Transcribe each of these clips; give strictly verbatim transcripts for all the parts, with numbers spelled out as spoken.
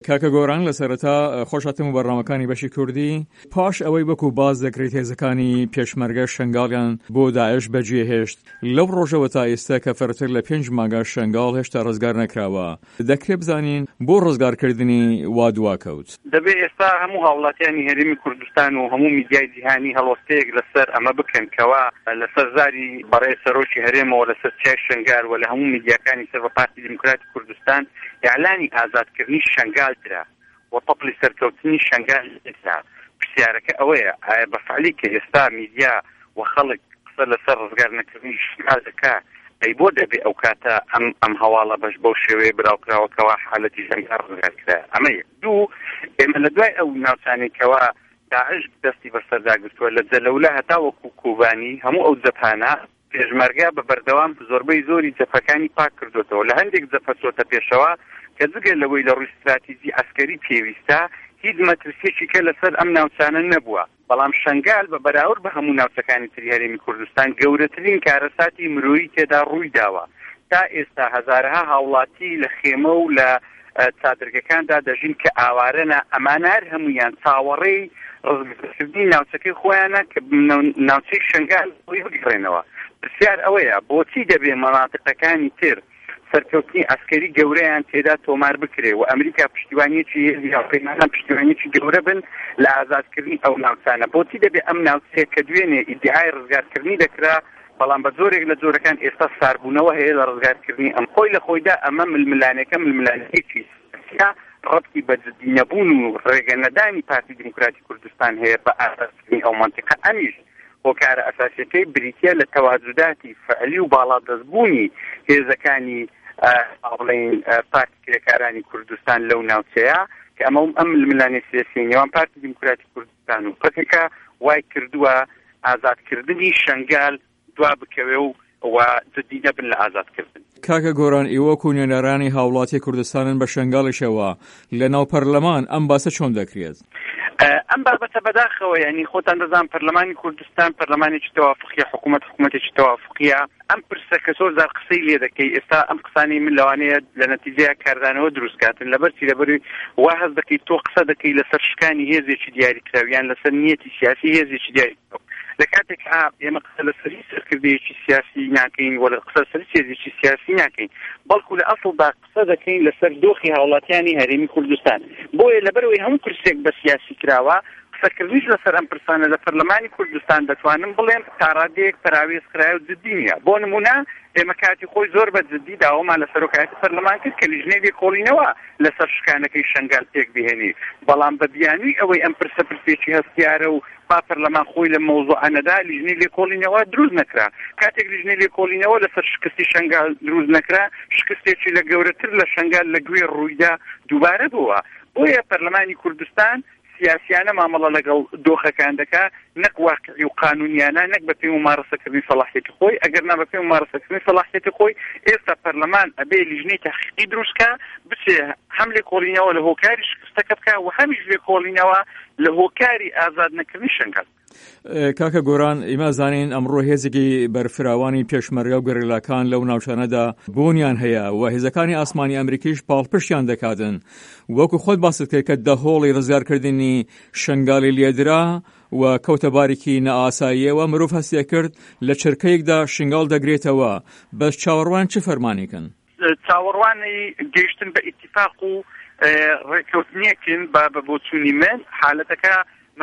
کاکە گۆران لە سەرەتا خۆشهاتم و بەڕنامەکانی بەشی کوردی. پاش ئەوەی وەکو باز دەکرێت هێزەکانی پێشمەرگە شنگاڵیان بۆ داعش بەجێهێشت، لەو ڕۆژەوە تا ئێستا کە فەرتر لە پێنج مانگە شنگاڵ هێشتا ڕزگار نەکراوە، دەکرێت بزانین بۆ ڕزگارکردنی وا دواکەوت. دەبێت ئێستا هەموو هاوڵاتیانی هەرێمی کوردستان و هەموو میدیای جیهانی هەڵوەستەیەک لەسەر ئەمە بکەن کەوا لەسەر زاری بەڕێ سەرۆکی هەرێمەوە لەسەر چای شنگار و لە هەموو میدیاکانی سەر بە پارتی دیموکراتی کوردستان ئیعلانی ئازادکردنی شنگال درا و تەپڵی سەرکەوتنی شنگال درا. پرسیارەکە ئەوەیە ئایا بەفعلی کە ئێستا میدیا و خەڵک قسە لەسەر ڕزگار نەکردنی شنگال دەکا، ئەی بۆ دەبێ ئەو کاتە ئەم ئەم هەواڵە بەش بەو شێوەیە براوکراوەکەوە حالەتی شنگال ڕزگار کرا. ئەمە یەک. دوو، ئێمە لە دوای ئەو ناوچانێکەوە داعش دەستی بەسەرداگرتووە لە جەلەولە هەتا وەکو کوبانی هەموو ئەو جەپانە پێشمەرگە بە بەردەوام زۆربەی زۆری جەپەکانی پاک کردوتەوە. لە هەندێک جەپە چۆتە پێشەوە کە جگە لەوەی لە ڕووی استراتیژی ئەسکەری پێویستە هیچ مەترسیەکی کە لەسەر ئەم ناوچانە نەبووە. بەڵام شنگال بە بەراورد بە هەموو ناوچەکانی تری هەرێمی کوردستان گەورەترین کارەساتی مرۆیی تێدا ڕووی داوە. تا ئێستا هەزارها هاوڵاتی لە خێمە و لە چادرگەکاندا دەژین کە ئاوارەنە، ئەمانار هەمویان چاوەڕێی ڕزگارکردنی ناوچەکەی خۆیانە کە ناوچەی شنگال خۆی بگڕێنەوە. پرسیار ئەوەیە بۆچی دەبێ مەناطقەکانی تر سەرکەوتنی ئەسکەری گەورەیان تێدا تۆمار بکرێ و ئەمریکا پشتیوانیەکی هێزیاپەیمانە پشتیوانیەکی گەورە بن لە ئازادکردنی ئەو ناوچانە؟ بۆچی دەبێ ئەم ناوچەیە کە دوێنێ ئیدعای ڕزگارکردنی دەکرا بەڵام بە زۆرێک لە جۆرەکان ئێستا ساربوونەوە هەیە لە ڕزگارکردنی ئەم خۆی لە خۆیدا ئەمە ململانەکە ململانەیەکی ڕەبتی بە جدی نەبوون و ڕێگەنەدانی پارتی دیموکراتی کوردستان هەیە بە ئاساسکردنی ئەو منتیقە. ئەمیش هۆکارە ئەساسیەکەی بریتە لە تەواجوداتی فعلی و باڵادەستبوونی هێزەکانی بڵێن پارتی کرێکارانی کوردستان لەو ناوچەیە کە ئەمە ئەم ململانەی سیاسی نێوان پارتی دیموکراتی کوردستان و پەکەکە وای کردووە ئازادکردنی شنگال دوا بکەوێ و و جدی نەبن لە ئازادکردن. کاکە گۆران، ئێوە و نوێنەرانی هاوڵاتی کوردستانن بە شنگاڵیشەوە لە ناو پەرلەمان ئەم باسە چۆن دەکرێت؟ ئەم بابەتە بەداخەوە یعنی خۆتان دەزان پەرلەمانی کوردستان پەرلەمانێکی تەوافقیە، حکوومەت حکوومەتێکی تەوافقیە. ئەم پرسە کە زۆر زار قسەی لێ دەکەی ئێستا ئەم قسانی من لەوانەیە لە نەتیجەیە کاردانەوە دروستکاتن لەبەرچی لەبەروی وا هەز دەکەی تۆ قسە دەکەی لەسەر شکانی هێزێکی دیاریکراویان لەسەر نیەتی سیاسی هێزێکی دیاریکراو. لە کاتێک ئێمە قسە لەسەری سەرکردەیەکی سیاسی ناکەین وە قسە لەسەر هێزێکی سیاسی ناکەین، بەڵکو لە ئەسڵدا قسە دەکەین لەسەر دۆخی هاوڵاتیانی هەرێمی کوردستان. بۆیە لەبەرەوەی هەموو کورسێک بە سیاسی کراوە قسەکردنیش لەسەر ئەم پرسانە لە پەرلەمانی کوردستان دەتوانم بڵێم تاڕادەیەک پەراوێز کرایە و جدی نییە. بۆ نمونە ئێمە کاتی خۆی زۆر بە جدی داوامان لە سەرۆکایەتی پەرلەمان کرد کە لیژنەی لێکۆڵینەوە لەسەر شکانەکەی شنگال تێک بهێنی، بەڵام بە بیانووی ئەوەی ئەم پرسە پرسێکی هەستیارە و با پەرلەمان خۆی لە مەوزوعانەدا لیژنەی لێکۆڵینەوە دروست نەکرا. کاتێک لیژنەی لێکۆڵینەوە لەسەر شکستی شنگال دروست نەکرا، شکستێکی لە گەورەتر لە شنگال لە گوێ ڕوویدا دووبارە بووە. بۆیە پەرلەمانی کوردستان سیاسیانە مامەڵە لەگەڵ دۆخەکان دەکا، نەک واقعی و قانونیانە، نەک بە پێی ممارەسەکردنی سەلاحیەتی خۆی. ئەگەر نا بە پێی ممارەسەکردنی سەلاحیەتی خۆی ئێستا پەرلەمان ئەبێ لیژنەی تحقیقی دروستکە بچێ هەم لێکۆڵینەوە لە هۆکاری شکستەکە بکە و هەمیش لێکۆڵینەوە لە هۆکاری ئازاد نەکردنی شنگال. کاکە گۆران، ئێمە زانین ئەمڕۆ هێزێکی بەرفراوانی پێشمەرگە و گەڕیلاکان لەو ناوچانەدا بۆنیان هەیە و هێزەکانی ئاسمانی ئەمریکیش پاڵپشتیان دەکاتن. وەکو خۆت باست کرد کە دەهۆڵی ڕزگارکردنی شنگالی لێدرا و کەوتە باریکی نەئاساییەوە مرۆڤ هەستێ کرد لە چرکەیەکدا شنگال دەگرێتەوە. بەس چاوەڕوان چه فەرمانیکن؟ چاوەڕوانی گەیشتن بە ئیتیفاق و ڕێککەوتنیەکن بە بۆچوونی من حالەتەکە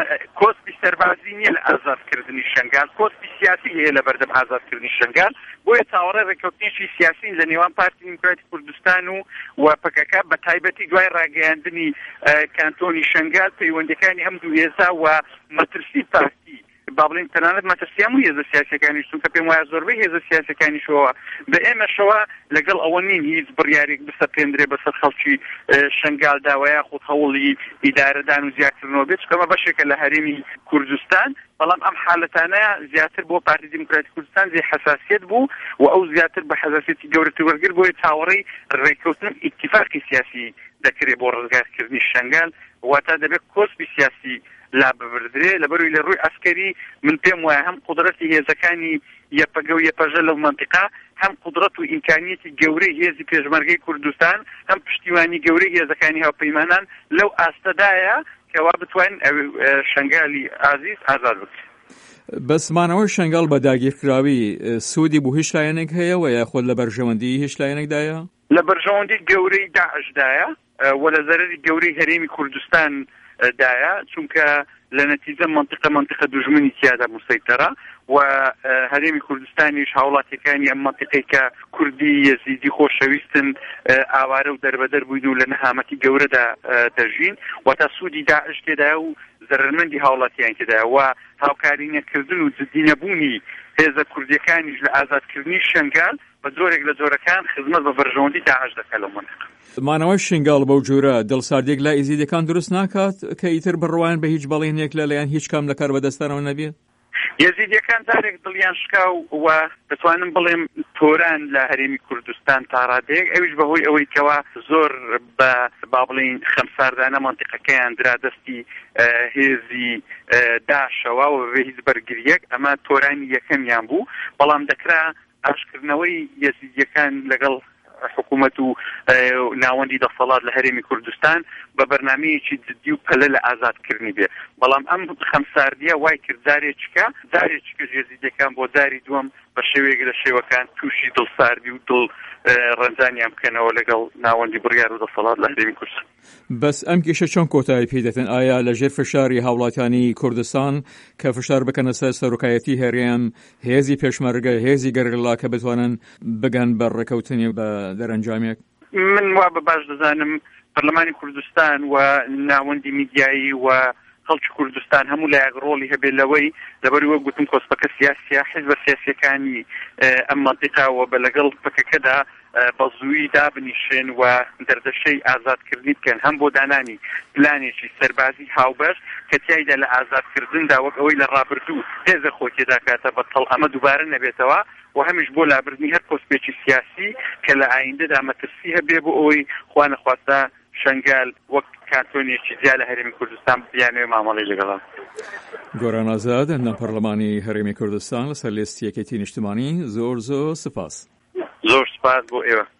کۆسپی سەربازی نییە لە ئازادکردنی شنگال، کۆسپی سیاسی هەیە لە بەردەم ئازادکردنی شنگال. بۆیە چاوەڕێ ڕێککەوتنیشی سیاسی لە نێوان پارتی دیموکراتی کوردستان و و پەکەکە بە تایبەتی دوای ڕاگەیاندنی کانتۆنی شنگال پەیوەندەکانی هەم دوو هێزا و مەترسی پارتی با بڵێن تەنانەت مەترسیام و هێزە سیاسەکانیش چونکە پێم وایە زۆربەی هێزە سیاسەکانیشەوە بە ئێمەشەوە لەگەڵ ئەوە نین هیچ بڕیارێک بسەپێندرێ بەسەر خەڵکی شنگال داوایە خۆت هەوڵی ئیدارەدان و زیادکردنەوە بێت چکەمە بەشێکە لە هەرێمی کوردستان. بەڵام ئەم حالەتانەیە زیاتر بۆ پارتی دیموکراتی کوردستان زێ حساسیت بوو و ئەو زیاتر بە حساسیەتی گەورەتر وەرگر بۆیە چاوەڕێی ڕێککەوتن ئیتیفاقی سیاسی دەکرێت بۆ ڕزگارکردنی شنگال، واتە دەبێت کۆسپی سیاسی لا ببردرێ لەبەروی لە ڕووی ئەسکەری من پێم وایە هەم قودرەتی هێزەکانی یەپەگە و یەپەژە لەو منطقە هەم قودرەت و ئیمکانیەتی گەورەی هێزی پێشمەرگەی کوردستان هەم پشتیوانی گەورەی هێزەکانی هاوپەیمانان لەو ئاستەدایە کەوا بتوانین شنگالی ئازیز ئازاد بکرێت. بەسمانەوەی شنگال بە داگیرکراوی سوودی بۆ هیچ لایەنێک هەیە و یاخۆت لە بەرژەوەندی هیچ لایەنێکدایە؟ لە بەرژەوەندی گەورەی داعشدایە و لە زەرەری گەورەی هەرێمی کوردستان دایە چونکە لە نەتیجە منطقە منطقە دوژمنی تیادا مسەیتەرە و هەرێمی کوردستانیش هاوڵاتیەکانی ئەم منطقەی کە کوردی یەزیدی خۆشەویستن ئاوارە و دەربەدەر بووین و لە نەهامەتی گەورەدا دەژین و تا سوودی داعش تێدایە و زەرمەندی هاوڵاتیان تێدایە و هاوکاری نەکردن و جددی نەبوونی هێزە کوردیەکانیش لە ئازادکردنی شنگال بە جۆرێک لە جۆرەکان خزمەت بە بەرژەوەندی داعش دەکات لەو منطقە. مانەوەی شنگال بەو جۆرە دڵساردێک لای ئیزیدەکان دروست ناکات کە ئیتر بڕوایان بە هیچ بەڵێنێک لەلایەن هیچ کام لە کار بەدەستانەوە نەبێت؟ یەزیدیەکان جارێک دڵیان شکاو و دەتوانم بڵێم تۆران لە هەرێمی کوردستان تا ڕادەیەک ئەویش بەهۆی ئەوەی کەوا زۆر بە با بڵین خەمساردانە منطقەکەیان درا دەستی هێزی داشەوە و بە هیچ بەرگریەک ئەمە تۆرانی یەکەمیان بوو بەڵام دەکرا ئاشکردنەوەی یەزیدیەکان لەگەڵ حکوومەت و ناوەندی دەسەڵات لە هەرێمی کوردستان بە بەرنامەیەکی جددی و پەلە لە ئازادکردنی بێ بەڵام ئەم خەمساردیە وای کرد جارێککە جارێککە یەزیدیەکان بۆ جاری دووەم بە شێوەیەک لە شێوەکان تووشی دڵساردی و دڵ ڕەنجانیان بکەنەوە لەگەڵ ناوەندی بڕیار و دەسەڵات لە هەرێمی کوردستان. بەس ئەم کێشە چۆن کۆتایی پێ دەتن؟ ئایا لەژێر فشاری هاوڵاتیانی کوردستان کە فشار بکەنە سەر سەرۆکایەتی هەرێم هێزی پێشمەرگە هێزی گەرگڵا کە بتوانن بگەن بە ڕێکەوتنی بە دەرەنجامێک؟ من وا بە باش دەزانم پەرلەمانی کوردستان و ناوەندی میدیایی و خەڵکی کوردستان هەموو لایەک ڕۆڵی هەبێت لەوەی لەبەری وە گوتم کۆسپەکە سیاسیە حیزبە سیاسیەکانی ئەم مەنطقەوە بە لەگەڵ پەکەکەدا بە زووی دابنیشن و دەردەشەی ئازادکردنی بکەن هەم بۆ دانانی پلانێکی سەربازی هاوبەش کە تیایدا لە ئازادکردندا وەک ئەوەی لە ڕابردوو هێزە خۆی تێدا کاتە بەتەڵ ئەمە دووبارە نەبێتەوە و هەمیش بۆ لابردنی هەر پۆستپێکی سیاسی کە لە ئایندەدا مەترسی هەبێ بۆ ئەوەی خوا نەخواتە شنگال وەک کانتۆنیەکی جیا لە هەرێمی کوردستان بیانوێ مامەڵەی لەگەڵا. گۆران ئازاد لە پەرلەمانی هەرێمی کوردستان لەسەر لێستی یەکێتی نیشتیمانی زۆر زۆر سپاس. زۆر سپاس بۆ ئێوە.